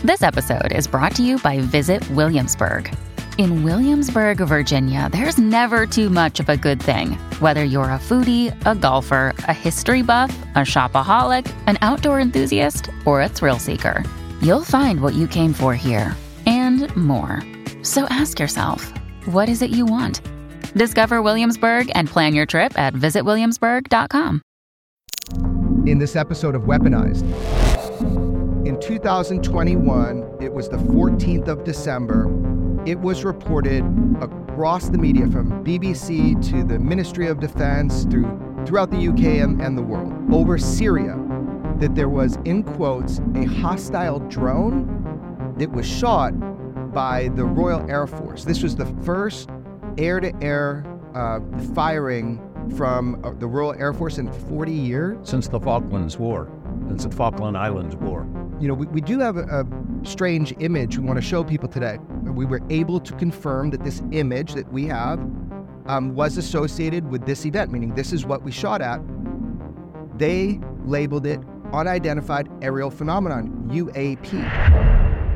This episode is brought to you by Visit Williamsburg. In Williamsburg, Virginia, there's never too much of a good thing. Whether you're a foodie, a golfer, a history buff, a shopaholic, an outdoor enthusiast, or a thrill seeker, you'll find what you came for here and more. So ask yourself, what is it you want? Discover Williamsburg and plan your trip at visitwilliamsburg.com. In this episode of Weaponized, in 2021, it was the 14th of December, it was reported across the media from BBC to the Ministry of Defense throughout the UK and the world over Syria that there was, in quotes, a hostile drone that was shot by the Royal Air Force. This was the first air-to-air firing from the Royal Air Force in 40 years. Since the Falklands War, since the Falkland Islands War. You know, we do have a strange image we want to show people today. We were able to confirm that this image that we have was associated with this event, meaning this is what we shot at. They labeled it Unidentified Aerial Phenomenon, UAP.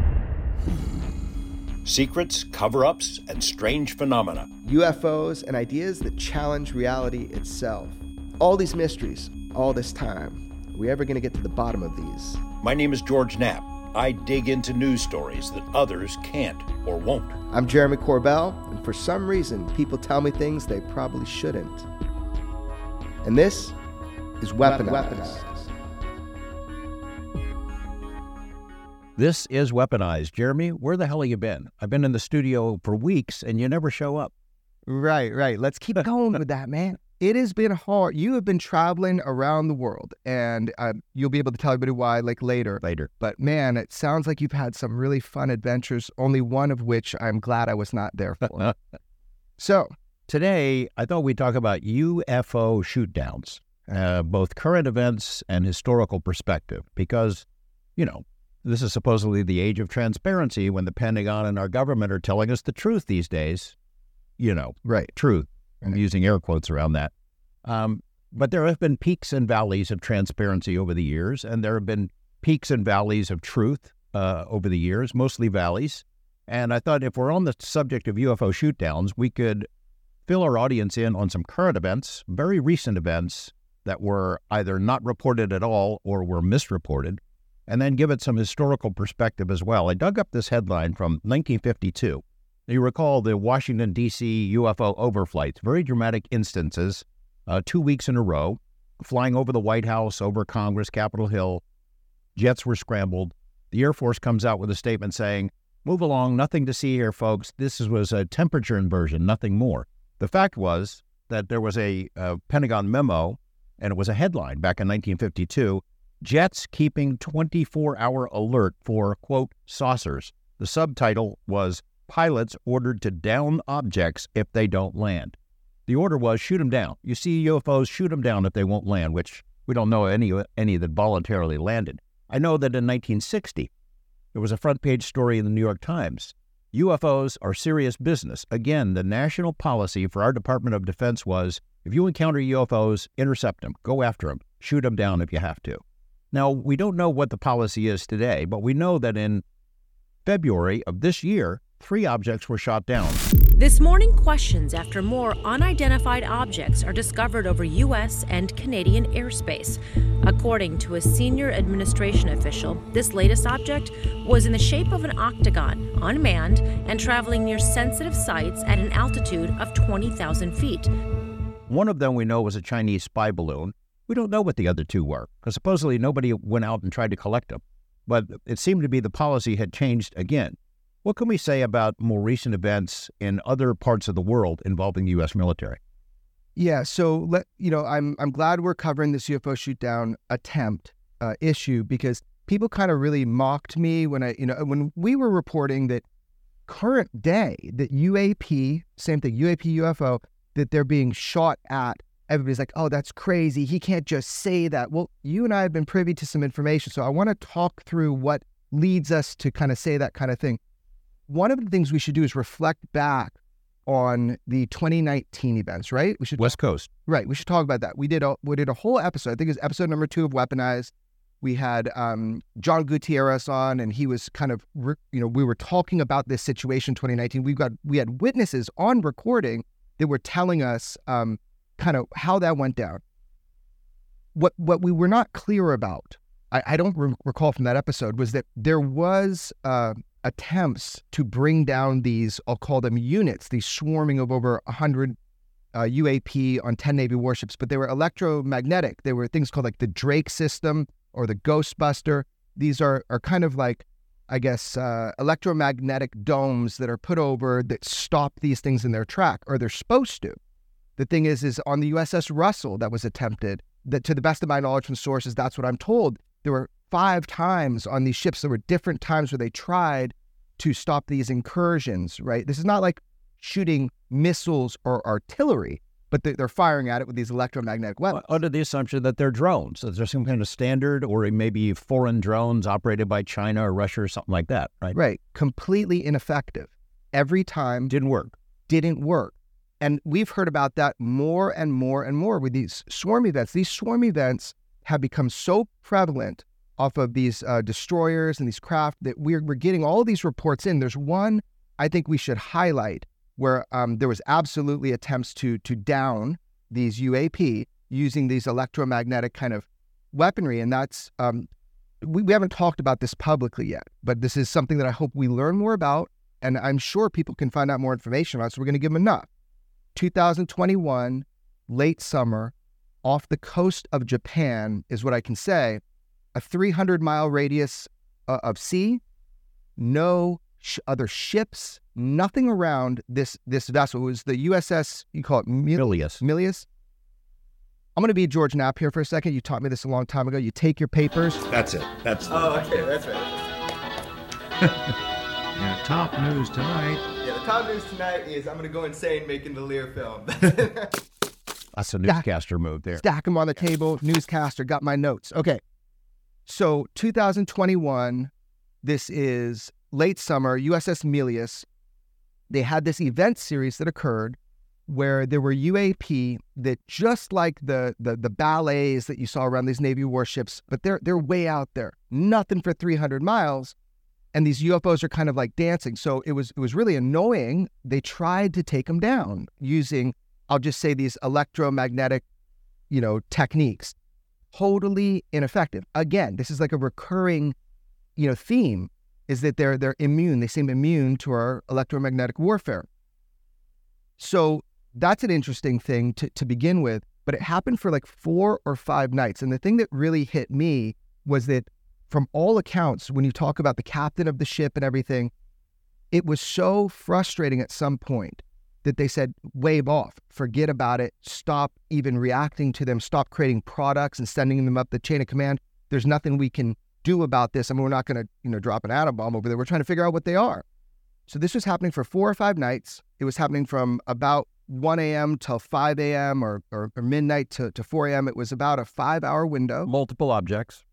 Secrets, cover-ups, and strange phenomena. UFOs and ideas that challenge reality itself. All these mysteries, all this time. Are we ever going to get to the bottom of these? My name is George Knapp. I dig into news stories that others can't or won't. I'm Jeremy Corbell, and for some reason, people tell me things they probably shouldn't. And this is Weaponized. This is Weaponized. Jeremy, where the hell have you been? I've been in the studio for weeks, and you never show up. Right. Let's keep going with that, man. It has been hard. You have been traveling around the world, and you'll be able to tell everybody why later. But man, it sounds like you've had some really fun adventures, only one of which I'm glad I was not there for. So today, I thought we'd talk about UFO shootdowns, both current events and historical perspective, because, you know, this is supposedly the age of transparency when the Pentagon and our government are telling us the truth these days. You know, right. Truth. I'm using air quotes around that. But there have been peaks and valleys of transparency over the years, and there have been peaks and valleys of truth over the years, mostly valleys. And I thought if we're on the subject of UFO shootdowns, we could fill our audience in on some current events, very recent events that were either not reported at all or were misreported, and then give it some historical perspective as well. I dug up this headline from 1952. You recall the Washington, D.C. UFO overflights, very dramatic instances, 2 weeks in a row, flying over the White House, over Congress, Capitol Hill. Jets were scrambled. The Air Force comes out with a statement saying, "Move along, nothing to see here, folks. This was a temperature inversion, nothing more." The fact was that there was a Pentagon memo, and it was a headline back in 1952, "Jets keeping 24-hour alert for, quote, saucers." The subtitle was, "Pilots ordered to down objects if they don't land." The order was shoot them down. You see UFOs, shoot them down if they won't land, which we don't know any that voluntarily landed. I know that in 1960, there was a front page story in the New York Times. UFOs are serious business. Again, the national policy for our Department of Defense was, if you encounter UFOs, intercept them, go after them, shoot them down if you have to. Now, we don't know what the policy is today, but we know that in February of this year, 3 objects were shot down. This morning, questions after more unidentified objects are discovered over U.S. and Canadian airspace. According to a senior administration official, this latest object was in the shape of an octagon, unmanned, and traveling near sensitive sites at an altitude of 20,000 feet. One of them we know was a Chinese spy balloon. We don't know what the other 2 were, because supposedly nobody went out and tried to collect them. But it seemed to be the policy had changed again. What can we say about more recent events in other parts of the world involving the U.S. military? Yeah, so I'm glad we're covering this UFO shootdown attempt issue, because people kind of really mocked me when we were reporting that current day that UAP, same thing, UAP, UFO, that they're being shot at. Everybody's like, "Oh, that's crazy. He can't just say that." Well, you and I have been privy to some information, so I want to talk through what leads us to kind of say that kind of thing. One of the things we should do is reflect back on the 2019 events, right? We should West Coast. Right. We should talk about that. We did a whole episode. I think it's episode number 2 of Weaponized. We had John Gutierrez on, and he was kind of, we were talking about this situation in 2019. We had witnesses on recording that were telling us kind of how that went down. What we were not clear about, I don't recall from that episode, was that there was attempts to bring down these, I'll call them units, these swarming of over 100 UAP on 10 Navy warships, but they were electromagnetic. They were things called like the Drake system or the Ghostbuster. These are kind of like, I guess, electromagnetic domes that are put over that stop these things in their track, or they're supposed to. The thing is on the USS Russell that was attempted, that to the best of my knowledge from sources, that's what I'm told, there were 5 times on these ships. There were different times where they tried to stop these incursions, right? This is not like shooting missiles or artillery, but they're firing at it with these electromagnetic weapons. Under the assumption that they're drones. Is there some kind of standard, or maybe foreign drones operated by China or Russia or something like that, right? Right. Completely ineffective. Every time. Didn't work. And we've heard about that more and more and more with these swarm events. These swarm events have become so prevalent off of these destroyers and these craft that we're getting all these reports in. There's one I think we should highlight where there was absolutely attempts to down these UAP using these electromagnetic kind of weaponry. And that's, we haven't talked about this publicly yet, but this is something that I hope we learn more about, and I'm sure people can find out more information on, so we're going to give them enough. 2021, late summer, off the coast of Japan is what I can say, a 300-mile radius of sea, no other ships, nothing around this vessel. It was the USS, you call it Milius. I'm going to be George Knapp here for a second. You taught me this a long time ago. You take your papers. That's it. That's okay. That's right. Yeah, top news tonight. Yeah, the top news tonight is I'm going to go insane making the Lear film. That's a newscaster move there. Stack them on the table. Newscaster, got my notes. Okay. So 2021, this is late summer, USS Milius. They had this event series that occurred where there were UAP that, just like the ballets that you saw around these Navy warships, but they're way out there. Nothing for 300 miles. And these UFOs are kind of like dancing. So it was really annoying. They tried to take them down using, I'll just say, these electromagnetic, techniques. Totally ineffective. Again, this is like a recurring, theme, is that they're immune. They seem immune to our electromagnetic warfare. So that's an interesting thing to begin with, but it happened for like 4 or 5 nights. And the thing that really hit me was that, from all accounts, when you talk about the captain of the ship and everything, it was so frustrating at some point that they said, wave off, forget about it, stop even reacting to them, stop creating products and sending them up the chain of command. There's nothing we can do about this. I mean, we're not going to, drop an atom bomb over there. We're trying to figure out what they are. So this was happening for 4 or 5 nights. It was happening from about 1 a.m. till 5 a.m. or midnight to 4 a.m. It was about a 5-hour window. Multiple objects,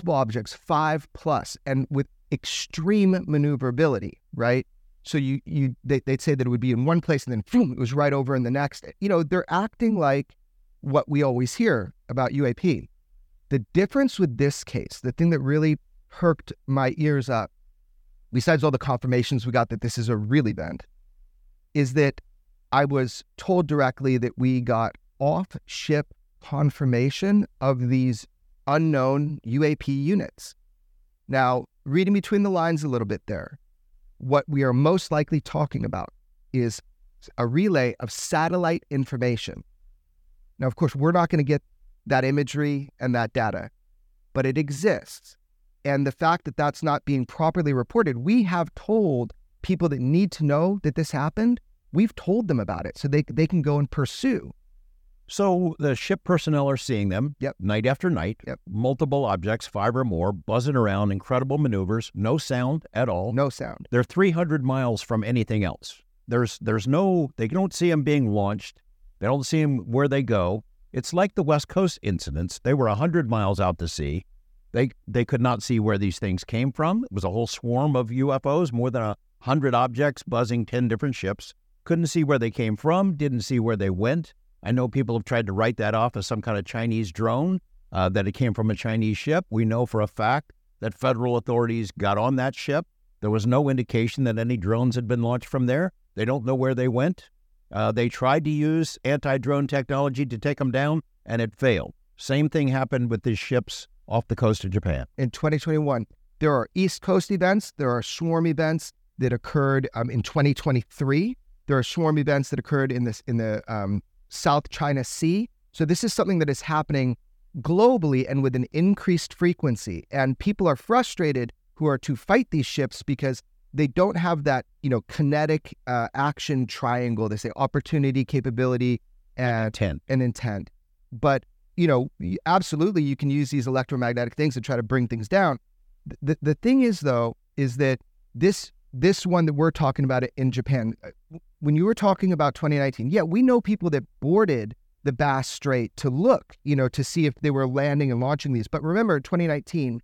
5+, and with extreme maneuverability, right? So they'd say that it would be in one place and then boom, it was right over in the next. They're acting like what we always hear about UAP. The difference with this case, the thing that really perked my ears up, besides all the confirmations we got that this is a real event, is that I was told directly that we got off-ship confirmation of these unknown UAP units. Now, reading between the lines a little bit there, what we are most likely talking about is a relay of satellite information. Now, of course, we're not going to get that imagery and that data, but it exists. And the fact that that's not being properly reported, we have told people that need to know that this happened, we've told them about it so they can go and pursue. So the ship personnel are seeing them night after night, multiple objects, 5 or more, buzzing around, incredible maneuvers, no sound at all. No sound. They're 300 miles from anything else. They don't see them being launched. They don't see them where they go. It's like the West Coast incidents. They were 100 miles out to sea. They could not see where these things came from. It was a whole swarm of UFOs, more than 100 objects buzzing 10 different ships. Couldn't see where they came from, didn't see where they went. I know people have tried to write that off as some kind of Chinese drone. that it came from a Chinese ship. We know for a fact that federal authorities got on that ship. There was no indication that any drones had been launched from there. They don't know where they went. They tried to use anti-drone technology to take them down, and it failed. Same thing happened with these ships off the coast of Japan. In 2021, there are East Coast events. There are swarm events that occurred in 2023. There are swarm events that occurred in the South China Sea. So this is something that is happening globally and with an increased frequency. And people are frustrated who are to fight these ships because they don't have that, kinetic action triangle. They say opportunity, capability, and intent. But, absolutely you can use these electromagnetic things to try to bring things down. The thing is, though, is that this one that we're talking about in Japan, when you were talking about 2019, yeah, we know people that boarded the Bass Strait to look, to see if they were landing and launching these. But remember, 2019,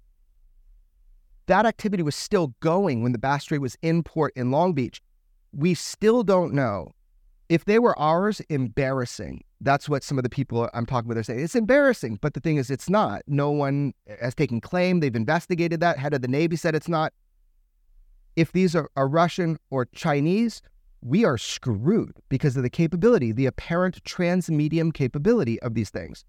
that activity was still going when the Bass Strait was in port in Long Beach. We still don't know if they were ours. Embarrassing. That's what some of the people I'm talking with are saying. It's embarrassing, but the thing is, it's not. No one has taken claim. They've investigated that. Head of the Navy said it's not. If these are Russian or Chinese, we are screwed because of the capability, the apparent transmedium capability of these things.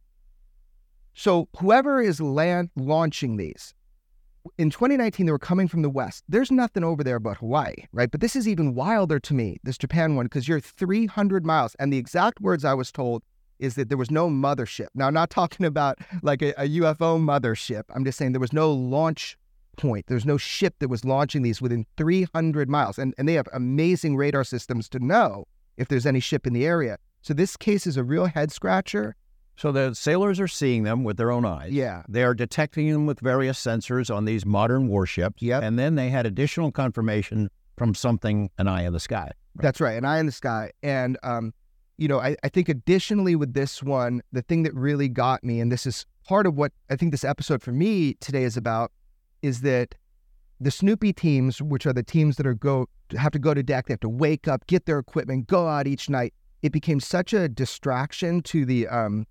So whoever is launching these, in 2019, they were coming from the West. There's nothing over there but Hawaii, right? But this is even wilder to me, this Japan one, because you're 300 miles. And the exact words I was told is that there was no mothership. Now, I'm not talking about like a UFO mothership. I'm just saying there was no launch point. There's no ship that was launching these within 300 miles. And they have amazing radar systems to know if there's any ship in the area. So this case is a real head scratcher. So the sailors are seeing them with their own eyes. Yeah. They are detecting them with various sensors on these modern warships. Yep. And then they had additional confirmation from something, an eye in the sky. Right? That's right, an eye in the sky. And, I think additionally with this one, the thing that really got me, and this is part of what I think this episode for me today is about, is that the Snoopy teams, which are the teams that have to go to deck, they have to wake up, get their equipment, go out each night. It became such a distraction to the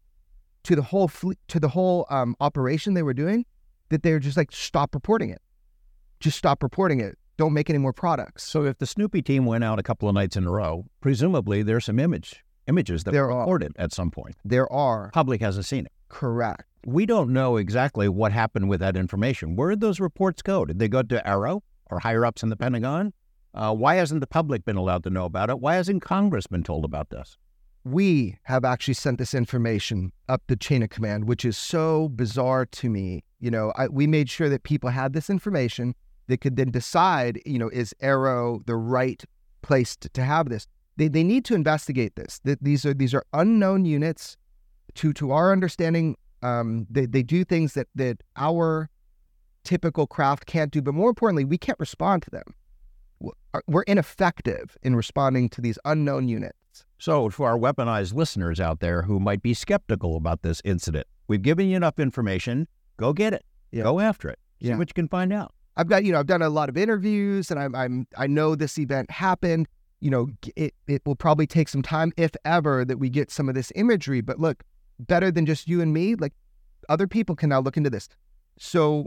whole fleet, to the whole operation they were doing, that they were just like, stop reporting it. Just stop reporting it. Don't make any more products. So if the Snoopy team went out a couple of nights in a row, presumably there's some images that were recorded at some point. There are. Public hasn't seen it. Correct. We don't know exactly what happened with that information. Where did those reports go? Did they go to Arrow or higher ups in the Pentagon? Why hasn't the public been allowed to know about it? Why hasn't Congress been told about this? We have actually sent this information up the chain of command, which is so bizarre to me. We made sure that people had this information. They could then decide, is Arrow the right place to have this? They need to investigate this. These are unknown units. To our understanding, they do things that our typical craft can't do. But more importantly, we can't respond to them. We're ineffective in responding to these unknown units. So for our weaponized listeners out there who might be skeptical about this incident, we've given you enough information. Go get it. Yeah. Go after it. See what you can find out. I've done a lot of interviews, and I know this event happened. It will probably take some time, if ever, that we get some of this imagery. But look, better than just you and me, like other people can now look into this. So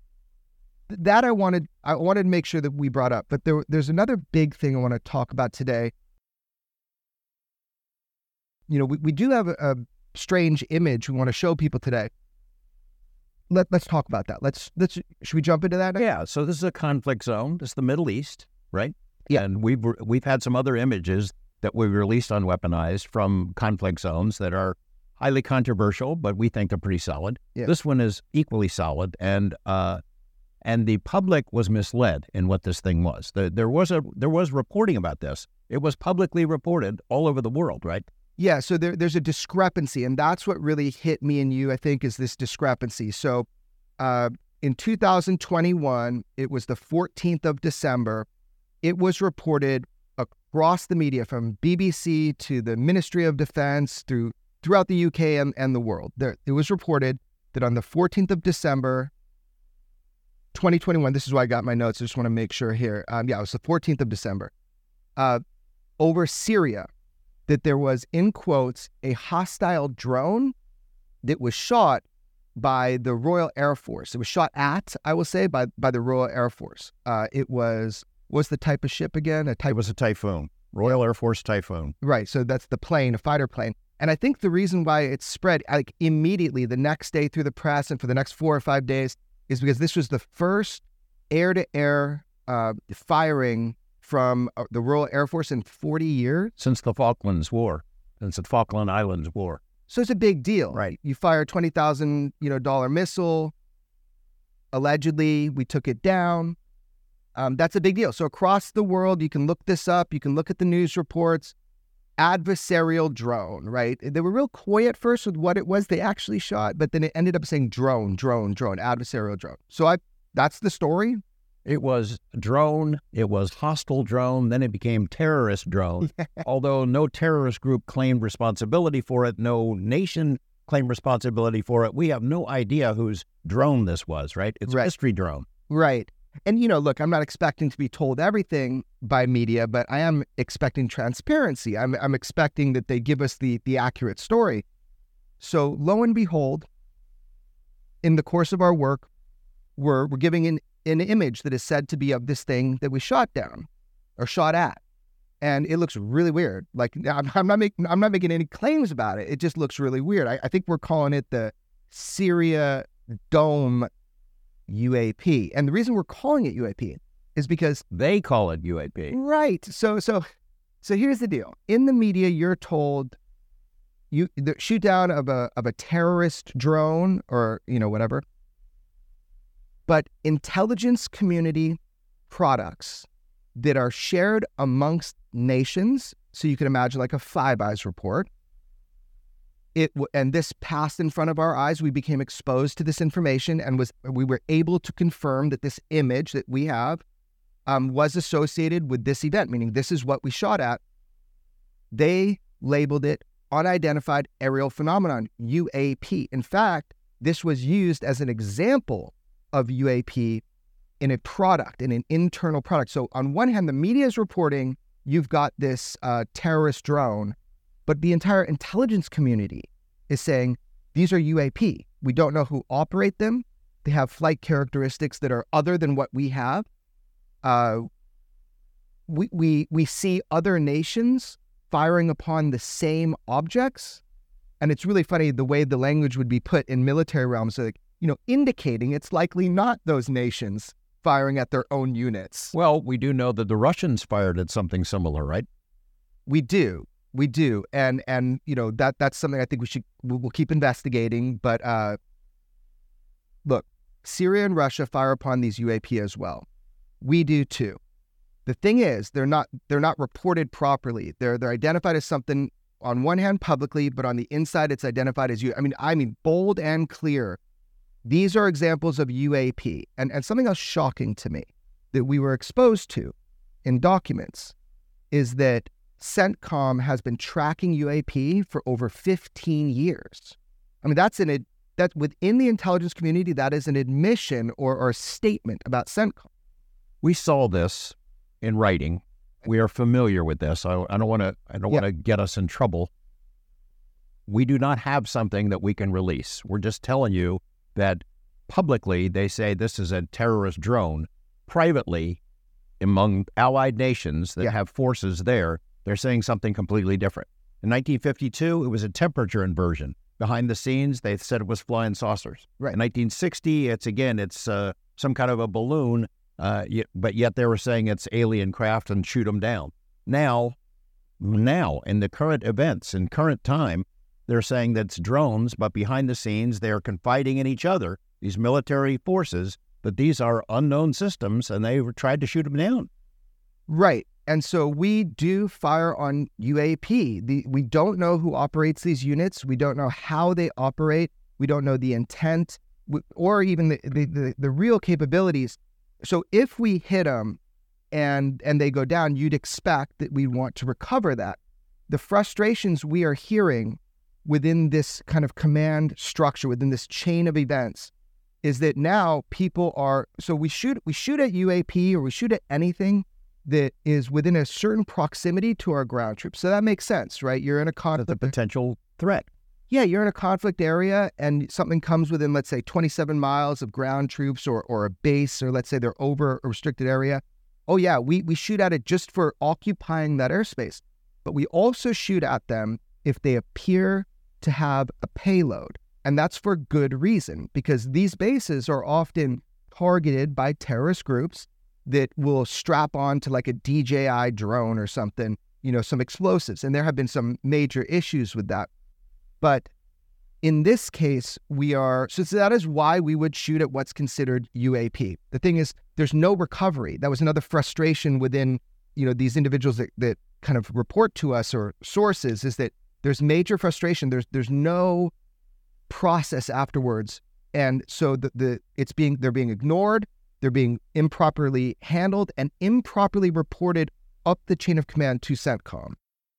that I wanted to make sure that we brought up. But there's another big thing I want to talk about today. We do have a strange image we want to show people today. Let's talk about that. Should we jump into that now? Yeah. So this is a conflict zone. This is the Middle East, right? Yeah. And we've had some other images that we released on Weaponized from conflict zones that are highly controversial, but we think they're pretty solid. Yeah. This one is equally solid, and the public was misled in what this thing was. There was reporting about this. It was publicly reported all over the world, right? Yeah, so there's a discrepancy, and that's what really hit me and you, I think, is this discrepancy. So in 2021, it was the 14th of December. It was reported across the media, from BBC to the Ministry of Defense throughout the UK and the world. It was reported that on the 14th of December, 2021, this is why I got my notes. I just want to make sure here. It was the 14th of December, over Syria, that there was, in quotes, a hostile drone that was shot by the Royal Air Force. It was shot at, I will say, by the Royal Air Force. What's the type of ship again? It was a Typhoon, Royal Air Force Typhoon. Right, so that's the plane, a fighter plane. And I think the reason why it spread like immediately the next day through the press and for the next 4 or 5 days is because this was the first air-to-air firing from the Royal Air Force in 40 years. Since the Falklands War, since the Falkland Islands War. So it's a big deal. Right. You fire a $20,000 missile. Allegedly, we took it down. That's a big deal. So across the world, you can look this up. You can look at the news reports. Adversarial drone, right? They were real coy at first with what it was they actually shot, but then it ended up saying drone, adversarial drone. So that's the story. It was drone, it was hostile drone, then it became terrorist drone. Although no terrorist group claimed responsibility for it, no nation claimed responsibility for it. We have no idea whose drone this was, right? It's a mystery drone. Right. And, look, I'm not expecting to be told everything by media, but I am expecting transparency. I'm expecting that they give us the accurate story. So lo and behold, in the course of our work, we're giving an image that is said to be of this thing that we shot down or shot at. And it looks really weird. Like, I'm not making any claims about it. It just looks really weird. I think we're calling it the Syria Dome UAP. And the reason we're calling it UAP is because they call it UAP. Right. So here's the deal. In the media, you're told the shoot down of a terrorist drone or, whatever. But intelligence community products that are shared amongst nations, so you can imagine like a Five Eyes report, and this passed in front of our eyes. We became exposed to this information and we were able to confirm that this image that we have was associated with this event, meaning this is what we shot at. They labeled it Unidentified Aerial Phenomenon, UAP. In fact, this was used as an example of UAP in a product, in an internal product. So on one hand, the media is reporting you've got this terrorist drone, but the entire intelligence community is saying these are UAP. We don't know who operate them. They have flight characteristics that are other than what we have. We see other nations firing upon the same objects. And it's really funny the way the language would be put in military realms, so like, indicating it's likely not those nations firing at their own units. Well, we do know that the Russians fired at something similar, right? We do. And that's something I think we'll keep investigating. But look, Syria and Russia fire upon these UAP as well. We do too. The thing is, they're not reported properly. They're identified as something on one hand publicly, but on the inside it's identified as I mean bold and clear. These are examples of UAP. And something else shocking to me that we were exposed to in documents is that CENTCOM has been tracking UAP for over 15 years. I mean, that's within the intelligence community, that is an admission or a statement about CENTCOM. We saw this in writing. We are familiar with this. I don't want to get us in trouble. We do not have something that we can release. We're just telling you that publicly they say this is a terrorist drone. Privately, among allied nations that have forces there, they're saying something completely different. In 1952, it was a temperature inversion. Behind the scenes, they said it was flying saucers. Right. In 1960, it's some kind of a balloon, but yet they were saying it's alien craft and shoot them down. Now, in the current events, in current time, they're saying that it's drones, but behind the scenes, they're confiding in each other, these military forces, that these are unknown systems, and they tried to shoot them down. Right. And so we do fire on UAP. We don't know who operates these units. We don't know how they operate. We don't know the intent or even the real capabilities. So if we hit them and they go down, you'd expect that we want to recover that. The frustrations we are hearing within this kind of command structure, within this chain of events, is that now people are, so we shoot at UAP or we shoot at anything that is within a certain proximity to our ground troops. So that makes sense, right? You're in a conflict. The potential threat. yeah, you're in a conflict area and something comes within, let's say, 27 miles of ground troops or a base, or let's say they're over a restricted area. Oh yeah, we shoot at it just for occupying that airspace. But we also shoot at them if they appear to have a payload. And that's for good reason, because these bases are often targeted by terrorist groups that will strap on to like a DJI drone or something, some explosives. And there have been some major issues with that. But in this case, so that is why we would shoot at what's considered UAP. The thing is, there's no recovery. That was another frustration within, these individuals that kind of report to us, or sources, is that there's major frustration. There's no process afterwards. And so they're being ignored, they're being improperly handled and improperly reported up the chain of command to CENTCOM.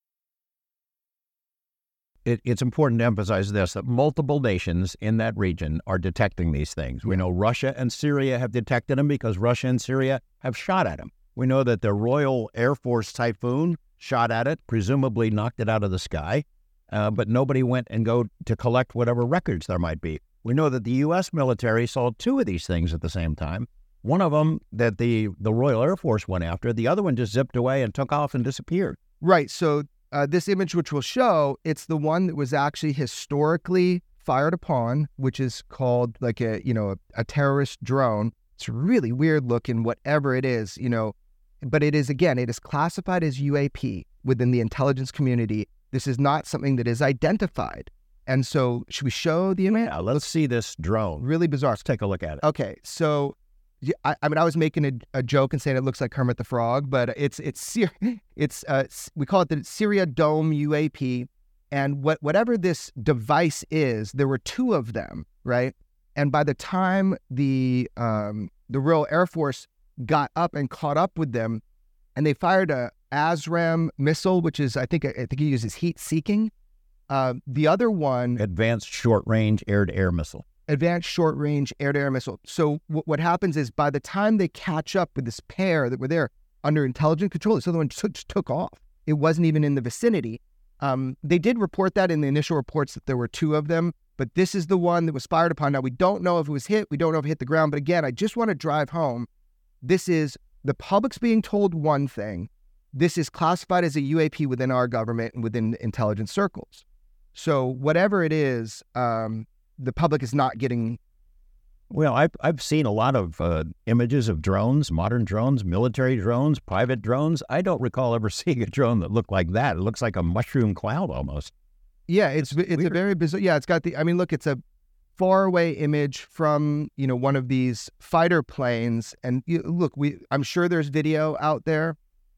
It's important to emphasize this, that multiple nations in that region are detecting these things. We know Russia and Syria have detected them because Russia and Syria have shot at them. We know that the Royal Air Force Typhoon shot at it, presumably knocked it out of the sky, but nobody went and go to collect whatever records there might be. We know that the U.S. military saw two of these things at the same time. One of them that the Royal Air Force went after, the other one just zipped away and took off and disappeared. Right, so this image, which we'll show, it's the one that was actually historically fired upon, which is called like a terrorist drone. It's really weird looking, whatever it is, but it is classified as UAP within the intelligence community. This is not something that is identified. And so should we show the image? Yeah, let's see this drone. Really bizarre. Let's take a look at it. Okay, so I was making a joke and saying it looks like Kermit the Frog, but we call it the Syria Dome UAP, and whatever this device is, there were two of them, right? And by the time the Royal Air Force got up and caught up with them, and they fired a ASRAAM missile, which is I think it uses heat seeking. The other one, Advanced Short-Range Air-to-Air Missile. Advanced Short-Range Air-to-Air Missile. So what happens is, by the time they catch up with this pair that were there under intelligent control, this other one just took off. It wasn't even in the vicinity. They did report that in the initial reports that there were two of them, but this is the one that was fired upon. Now, we don't know if it was hit. We don't know if it hit the ground. But again, I just want to drive home. This is the public's being told one thing. This is classified as a UAP within our government and within intelligence circles. So whatever it is, the public is not getting. Well, I've seen a lot of images of drones, modern drones, military drones, private drones. I don't recall ever seeing a drone that looked like that. It looks like a mushroom cloud almost. Yeah, it's a very bizarre. Yeah, it's got look, it's a far away image from one of these fighter planes, and look, I'm sure there's video out there.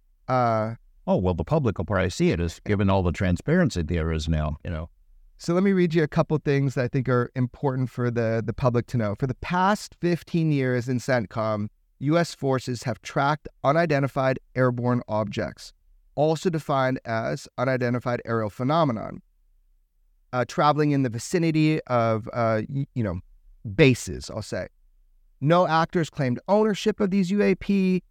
Oh, well, the public will probably see it, as given all the transparency there is now, So let me read you a couple things that I think are important for the public to know. For the past 15 years in CENTCOM, U.S. forces have tracked unidentified airborne objects, also defined as unidentified aerial phenomenon, traveling in the vicinity of, bases, I'll say. No actors claimed ownership of these UAP.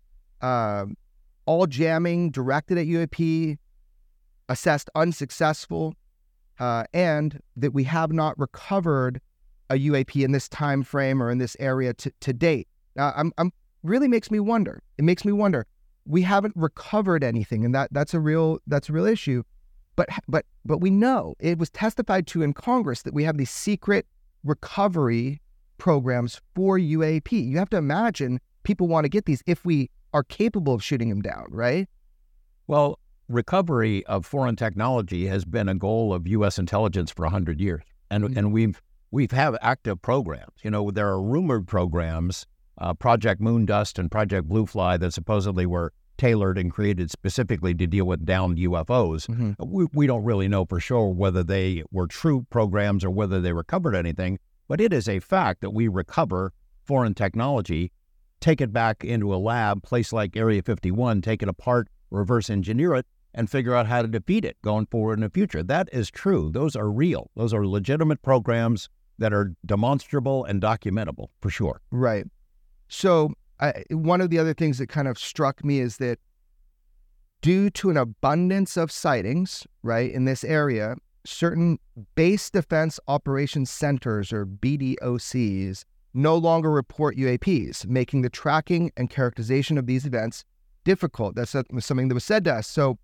All jamming directed at UAP, assessed unsuccessful, and that we have not recovered a UAP in this time frame or in this area to date. Now, I'm really makes me wonder. It makes me wonder. We haven't recovered anything, and that's a real issue. But we know it was testified to in Congress that we have these secret recovery programs for UAP. You have to imagine people want to get these if we are capable of shooting them down, right? Well, recovery of foreign technology has been a goal of U.S. intelligence for 100 years, and we've have active programs. There are rumored programs, Project Moondust and Project Blue Fly, that supposedly were tailored and created specifically to deal with downed UFOs. Mm-hmm. We don't really know for sure whether they were true programs or whether they recovered anything, but it is a fact that we recover foreign technology, take it back into a lab, place like Area 51, take it apart, reverse engineer it, and figure out how to defeat it going forward in the future. That is true. Those are real. Those are legitimate programs that are demonstrable and documentable, for sure. Right. So one of the other things that kind of struck me is that due to an abundance of sightings, right, in this area, certain base defense operations centers, or BDOCs, no longer report UAPs, making the tracking and characterization of these events difficult. That's something that was said to us. So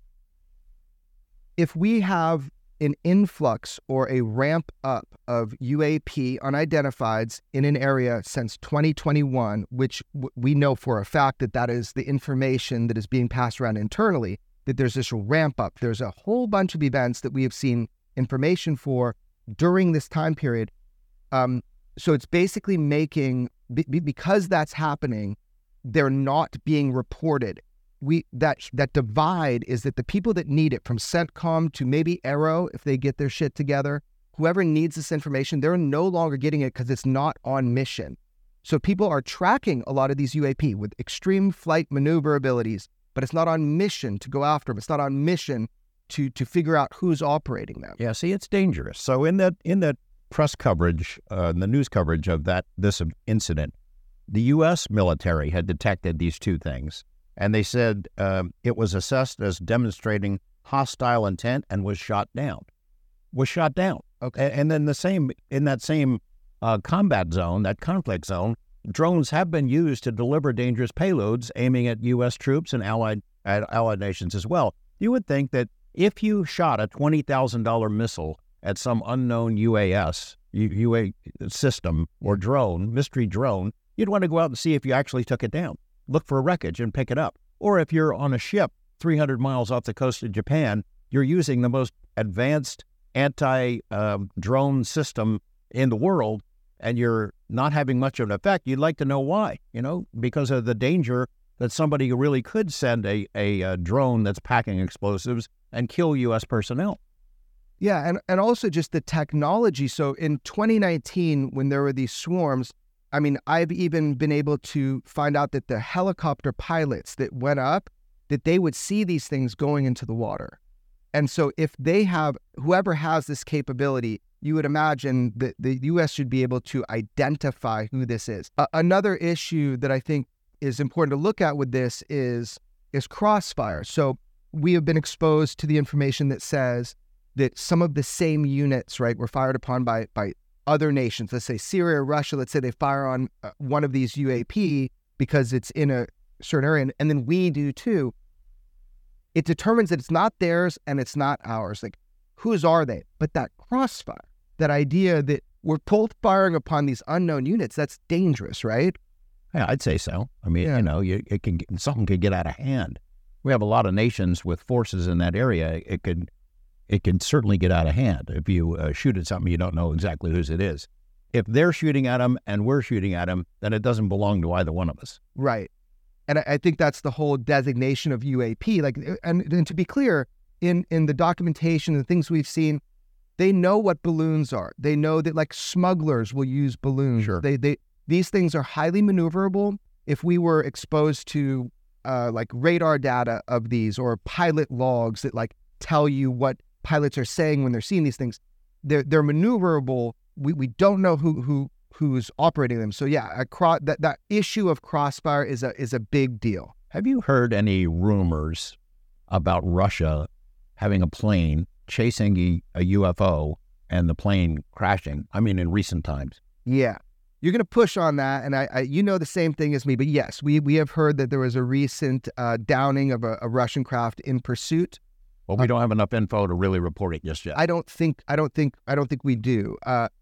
if we have an influx or a ramp up of UAP unidentifieds in an area since 2021, which we know for a fact that that is the information that is being passed around internally, that there's this ramp up. There's a whole bunch of events that we have seen information for during this time period. So it's basically making, because that's happening, they're not being reported. That divide is that the people that need it, from CENTCOM to maybe Aero, if they get their shit together, whoever needs this information, they're no longer getting it because it's not on mission. So people are tracking a lot of these UAP with extreme flight maneuver abilities, but it's not on mission to go after them. It's not on mission to figure out who's operating them. Yeah, see, it's dangerous. So in that press coverage, the news coverage of this incident, the U.S. military had detected these two things. And they said it was assessed as demonstrating hostile intent and was shot down. Okay. And then in that same combat zone, that conflict zone, drones have been used to deliver dangerous payloads aiming at U.S. troops and allied nations as well. You would think that if you shot a $20,000 missile at some unknown UA system or drone, mystery drone, you'd want to go out and see if you actually took it down. Look for a wreckage and pick it up. Or if you're on a ship 300 miles off the coast of Japan, you're using the most advanced anti-drone system in the world, and you're not having much of an effect. You'd like to know why, because of the danger that somebody really could send a drone that's packing explosives and kill U.S. personnel. Yeah, and also just the technology. So in 2019, when there were these swarms, I mean, I've even been able to find out that the helicopter pilots that went up, that they would see these things going into the water. And so if whoever has this capability, you would imagine that the U.S. should be able to identify who this is. Another issue that I think is important to look at with this is crossfire. So we have been exposed to the information that says that some of the same units, right, were fired upon by other nations. Let's say Syria or Russia, let's say they fire on one of these UAP because it's in a certain area, and then we do too. It determines that it's not theirs and it's not ours. Like, whose are they? But that crossfire, that idea that we're both firing upon these unknown units, that's dangerous, right? Yeah, I'd say so. I mean, something could get out of hand. We have a lot of nations with forces in that area. It can certainly get out of hand if you shoot at something you don't know exactly whose it is. If they're shooting at them and we're shooting at them, then it doesn't belong to either one of us. Right. And I think that's the whole designation of UAP. Like, and to be clear, in the documentation, the things we've seen, they know what balloons are. They know that, like, smugglers will use balloons. Sure. These things are highly maneuverable. If we were exposed to like radar data of these, or pilot logs that like tell you what pilots are saying when they're seeing these things, they're maneuverable. We don't know who's operating them. So yeah, that issue of crossfire is a big deal. Have you heard any rumors about Russia having a plane chasing a UFO and the plane crashing? I mean, in recent times. Yeah. You're going to push on that, and I you know the same thing as me, but yes, we have heard that there was a recent downing of a Russian craft in pursuit. Well, we don't have enough info to really report it just yet. I don't think we do.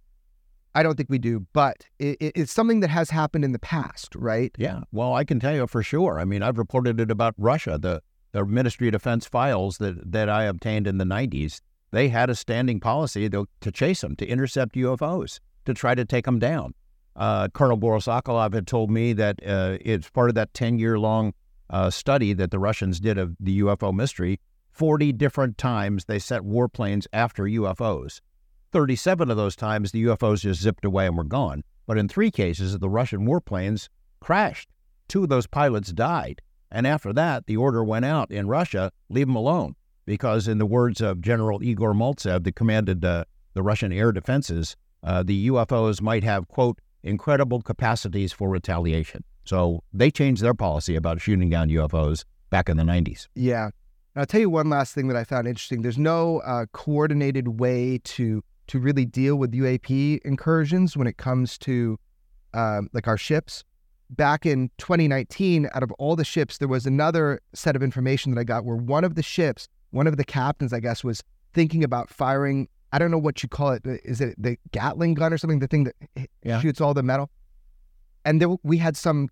I don't think we do, but it's something that has happened in the past, right? Yeah. Well, I can tell you for sure. I mean, I've reported it about Russia. The Ministry of Defense files that I obtained in the 90s, they had a standing policy to chase them, to intercept UFOs, to try to take them down. Colonel Borisokolov had told me that it's part of that 10-year-long study that the Russians did of the UFO mystery. 40 different times they set warplanes after UFOs. 37 of those times the UFOs just zipped away and were gone. But in 3 cases, the Russian warplanes crashed. 2 of those pilots died. And after that, the order went out in Russia, leave them alone. Because in the words of General Igor Maltsev, that commanded the Russian air defenses, the UFOs might have, quote, incredible capacities for retaliation. So they changed their policy about shooting down UFOs back in the 90s. Yeah. And I'll tell you one last thing that I found interesting. There's no coordinated way to really deal with UAP incursions when it comes to like our ships. Back in 2019, out of all the ships, there was another set of information that I got where one of the ships, one of the captains, I guess, was thinking about firing, I don't know what you call it. Is it the Gatling gun or something? The thing that shoots all the metal? And there, we had some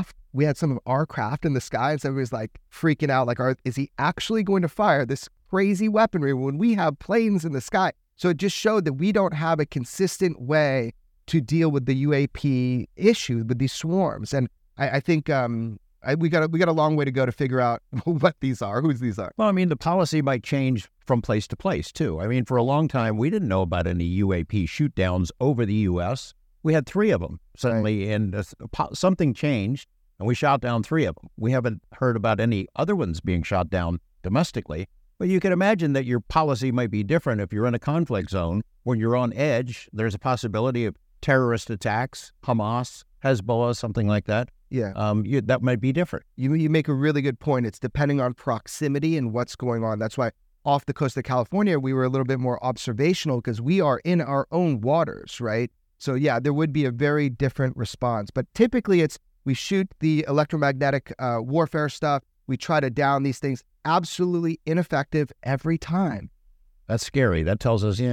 of our craft in the sky, and so everybody's like freaking out, like, is he actually going to fire this crazy weaponry when we have planes in the sky? So it just showed that we don't have a consistent way to deal with the UAP issue with these swarms. And I think we got a long way to go to figure out what these are, whose these are. Well, I mean, the policy might change from place to place, too. I mean, for a long time, we didn't know about any UAP shoot downs over the U.S. We had 3 of them suddenly, and something changed, and we shot down 3 of them. We haven't heard about any other ones being shot down domestically. But you can imagine that your policy might be different if you're in a conflict zone. When you're on edge, there's a possibility of terrorist attacks, Hamas, Hezbollah, something like that. Yeah. That might be different. You make a really good point. It's depending on proximity and what's going on. That's why off the coast of California, we were a little bit more observational because we are in our own waters, right? So yeah, there would be a very different response. But typically we shoot the electromagnetic warfare stuff. We try to down these things. Absolutely ineffective every time. That's scary. That tells us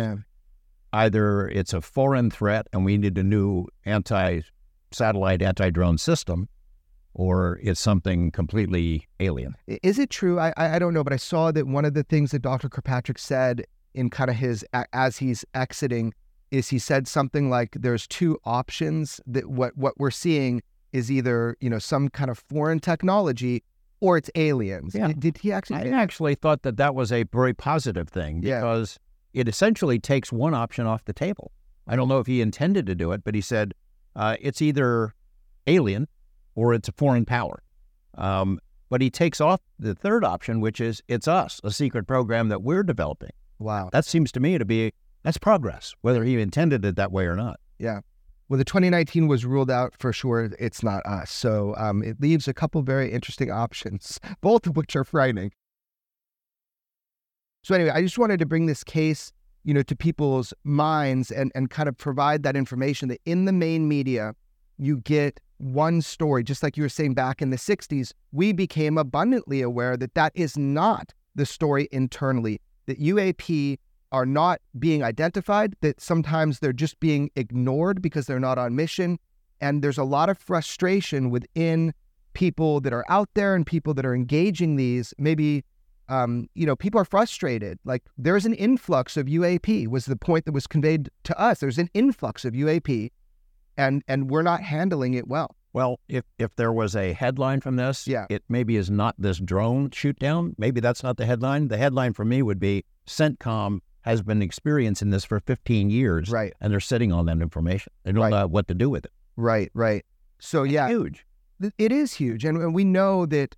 either it's a foreign threat and we need a new anti-satellite, anti-drone system, or it's something completely alien. Is it true? I don't know, but I saw that one of the things that Dr. Kirkpatrick said in kind of as he's exiting is he said something like there's 2 options, that what we're seeing is either, some kind of foreign technology or it's aliens. Yeah. Did he actually? I actually thought that was a very positive thing because it essentially takes one option off the table. I don't know if he intended to do it, but he said it's either alien or it's a foreign power. But he takes off the third option, which is it's us, a secret program that we're developing. Wow. That seems to me to be, that's progress, whether he intended it that way or not. Yeah. Well, the 2019 was ruled out for sure. It's not us. So it leaves a couple very interesting options, both of which are frightening. So anyway, I just wanted to bring this case, to people's minds and kind of provide that information that in the main media, you get one story. Just like you were saying back in the 60s, we became abundantly aware that that is not the story internally, that UAP are not being identified, that sometimes they're just being ignored because they're not on mission. And there's a lot of frustration within people that are out there and people that are engaging these. Maybe, people are frustrated. Like there's an influx of UAP was the point that was conveyed to us. There's an influx of UAP and we're not handling it well. Well, if there was a headline from this, it maybe is not this drone shoot down. Maybe that's not the headline. The headline for me would be CENTCOM has been experiencing this for 15 years, right? And they're sitting on that information. They don't know what to do with it. Right. So it's huge. It is huge, and we know that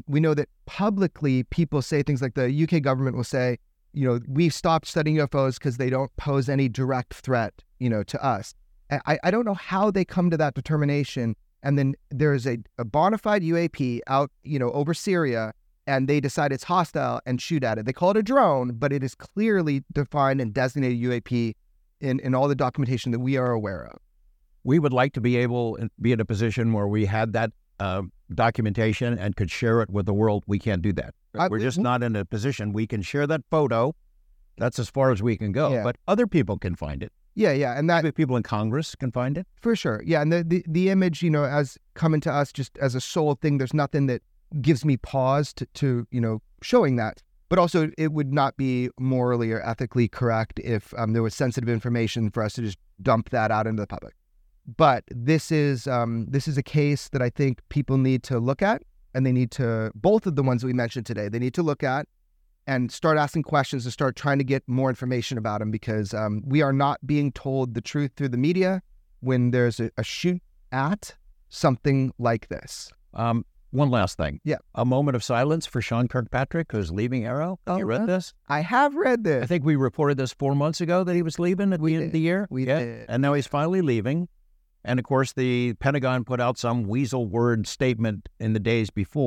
publicly people say things like the UK government will say, we've stopped studying UFOs because they don't pose any direct threat, to us. I don't know how they come to that determination, and then there's a bona fide UAP out, over Syria. And they decide it's hostile and shoot at it. They call it a drone, but it is clearly defined and designated UAP in all the documentation that we are aware of. We would like to be in a position where we had that documentation and could share it with the world. We can't do that. We're just not in a position. We can share that photo. That's as far as we can go. But other people can find it. Yeah. And that maybe people in Congress can find it. For sure. Yeah. And the image, as coming to us just as a sole thing, there's nothing that gives me pause to showing that. But also, it would not be morally or ethically correct if there was sensitive information for us to just dump that out into the public. But this is a case that I think people need to look at, and they need to, both of the ones that we mentioned today, they need to look at and start asking questions and start trying to get more information about them, because we are not being told the truth through the media when there's a shoot at something like this. One last thing. Yeah. A moment of silence for Sean Kirkpatrick, who's leaving AARO. You read this? I have read this. I think we reported this 4 months ago that he was leaving at the end of the year. We did. And now he's finally leaving. And of course, the Pentagon put out some weasel word statement in the days before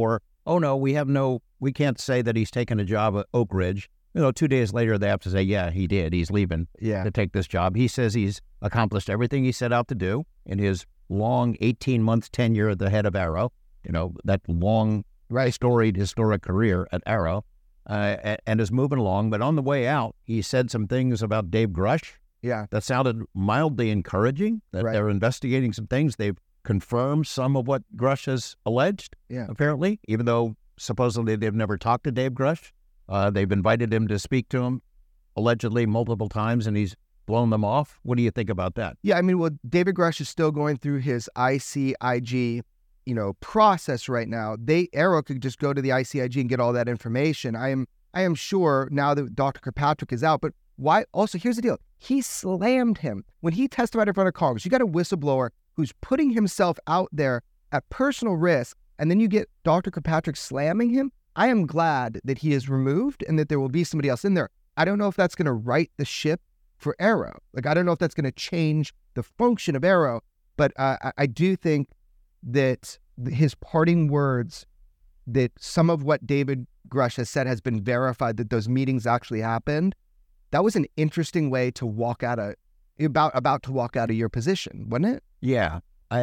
oh no, we can't say that he's taken a job at Oak Ridge. 2 days later, they have to say, yeah, he did. He's leaving to take this job. He says he's accomplished everything he set out to do in his long 18-month tenure at the head of Arrow, that long, storied, historic career at Arrow, and is moving along. But on the way out, he said some things about Dave Grush that sounded mildly encouraging, that they're investigating some things. They've confirmed some of what Grush has alleged, apparently, even though supposedly they've never talked to Dave Grush. They've invited him to speak to him, allegedly multiple times, and he's blown them off. What do you think about that? Yeah, I mean, well, David Grush is still going through his ICIG, process right now. Arrow could just go to the ICIG and get all that information. I am sure now that Dr. Kirkpatrick is out, but why? Also, here's the deal. He slammed him when he testified in front of Congress. You got a whistleblower who's putting himself out there at personal risk, and then you get Dr. Kirkpatrick slamming him. I am glad that he is removed and that there will be somebody else in there. I don't know if that's going to right the ship for Arrow. I don't know if that's going to change the function of Arrow, but I do think that his parting words, that some of what David Grush has said has been verified, that those meetings actually happened. That was an interesting way to walk out about to walk out of your position, wasn't it? Yeah.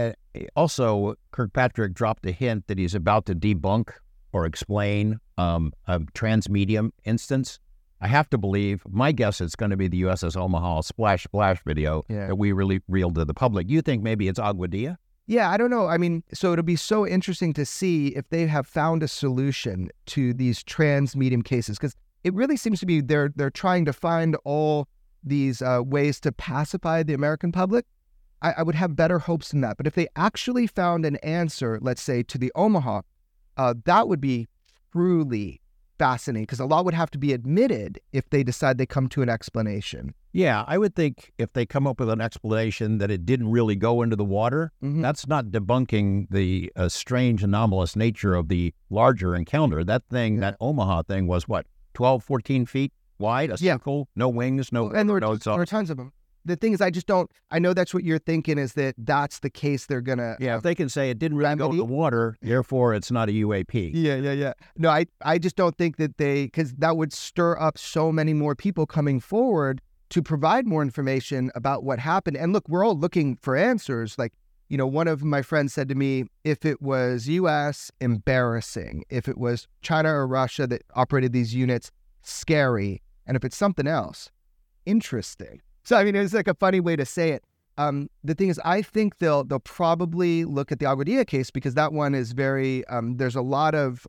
Also, Kirkpatrick dropped a hint that he's about to debunk or explain a transmedium instance. I have to believe, my guess it's going to be the USS Omaha splash video that we really reeled to the public. You think maybe it's Aguadilla? Yeah, I don't know. I mean, so it'll be so interesting to see if they have found a solution to these transmedium cases, because it really seems to be they're trying to find all these ways to pacify the American public. I would have better hopes than that. But if they actually found an answer, let's say, to the Omaha, that would be truly fascinating, because a lot would have to be admitted if they decide they come to an explanation. Yeah, I would think if they come up with an explanation that it didn't really go into the water, that's not debunking the strange, anomalous nature of the larger encounter. That thing, that Omaha thing was what, 12, 14 feet wide, a circle, no wings, no... And there were tons of them. The thing is, I know that's what you're thinking, is that that's the case they're going to... Yeah, if they can say it didn't really go in the water, therefore it's not a UAP. Yeah. No, I just don't think that because that would stir up so many more people coming forward to provide more information about what happened. And look, we're all looking for answers. Like, one of my friends said to me, if it was U.S., embarrassing. If it was China or Russia that operated these units, scary. And if it's something else, interesting. So, I mean, it's like a funny way to say it. The thing is, I think they'll probably look at the Aguadilla case, because that one is very, there's a lot of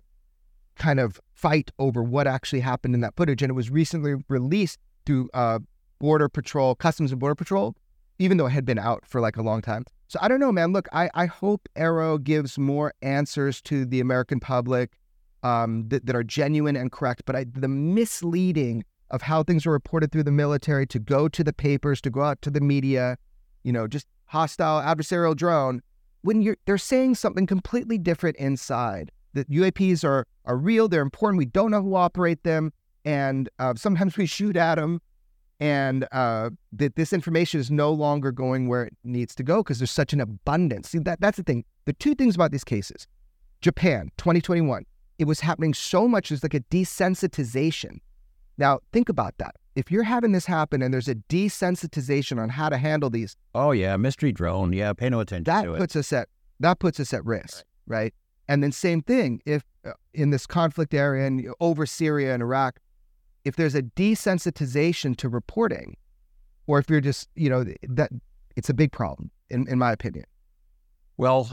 kind of fight over what actually happened in that footage. And it was recently released through Border Patrol, Customs and Border Patrol, even though it had been out for like a long time. So I don't know, man. Look, I hope Arrow gives more answers to the American public that are genuine and correct. But the misleading of how things are reported through the military, to go to the papers, to go out to the media, just hostile adversarial drone, when they're saying something completely different inside. That UAPs are real, they're important, we don't know who operate them, and sometimes we shoot at them, and that this information is no longer going where it needs to go because there's such an abundance. See, that's the thing. The two things about these cases, Japan, 2021, it was happening so much, there's like a desensitization. Now, think about that. If you're having this happen and there's a desensitization on how to handle these... Oh, yeah, mystery drone. Yeah, pay no attention to it. That puts us at risk, right? And then same thing, if in this conflict area and over Syria and Iraq, if there's a desensitization to reporting, or if you're just, that it's a big problem, in my opinion. Well,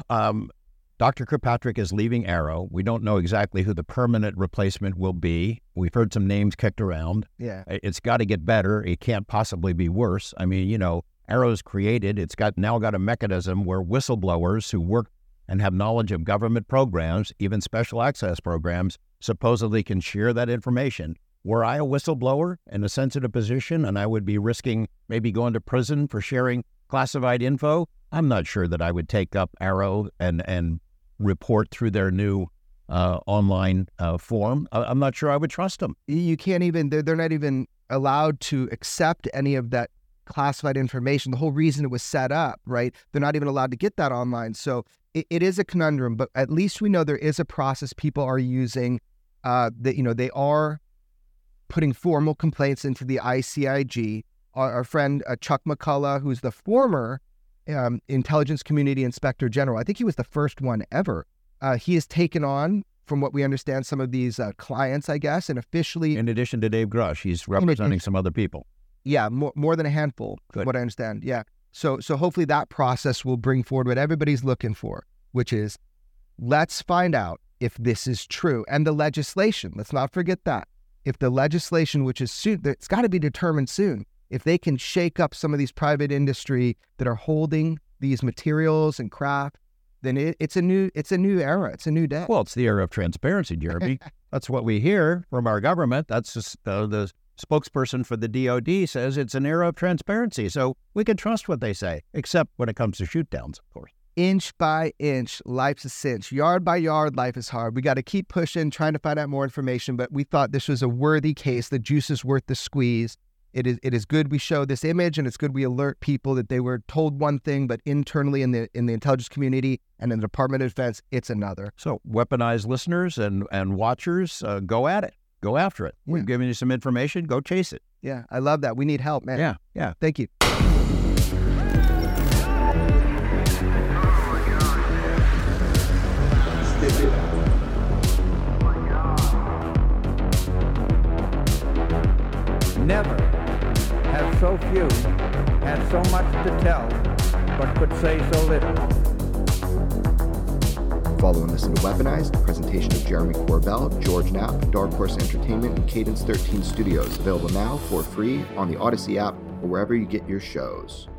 Dr. Kirkpatrick is leaving Arrow. We don't know exactly who the permanent replacement will be. We've heard some names kicked around. Yeah. It's got to get better. It can't possibly be worse. I mean, Arrow's created. It's now got a mechanism where whistleblowers who work and have knowledge of government programs, even special access programs, supposedly can share that information. Were I a whistleblower in a sensitive position and I would be risking maybe going to prison for sharing classified info, I'm not sure that I would take up Arrow and report through their new online form. I'm not sure I would trust them. You can't even, they're not even allowed to accept any of that classified information. The whole reason it was set up, right? They're not even allowed to get that online. So it is a conundrum, but at least we know there is a process people are using. That they are putting formal complaints into the ICIG. Our friend Chuck McCullough, who's the former Intelligence Community Inspector General, I think he was the first one ever. He has taken on, from what we understand, some of these clients, I guess, and officially... In addition to Dave Grush, he's representing some other people. Yeah, more than a handful, Good. What I understand, yeah. So hopefully that process will bring forward what everybody's looking for, which is, let's find out if this is true. And the legislation, let's not forget that. If the legislation, which is soon, it's got to be determined soon, if they can shake up some of these private industry that are holding these materials and craft, then it's a new era. It's a new day. Well, it's the era of transparency, Jeremy. That's what we hear from our government. That's just the spokesperson for the DOD says it's an era of transparency. So we can trust what they say, except when it comes to shoot downs, of course. Inch by inch, life's a cinch. Yard by yard, life is hard. We got to keep pushing, trying to find out more information, but we thought this was a worthy case. The juice is worth the squeeze. It is good we show this image, and it's good we alert people that they were told one thing, but internally in the intelligence community and in the Department of Defense, it's another. So weaponized listeners and watchers, go at it. Go after it. We've given you some information. Go chase it. Yeah, I love that. We need help, man. Yeah. Thank you. Never have so few had so much to tell, but could say so little. Follow and listen to Weaponized, a presentation of Jeremy Corbell, George Knapp, Dark Horse Entertainment, and Cadence 13 Studios. Available now for free on the Odyssey app or wherever you get your shows.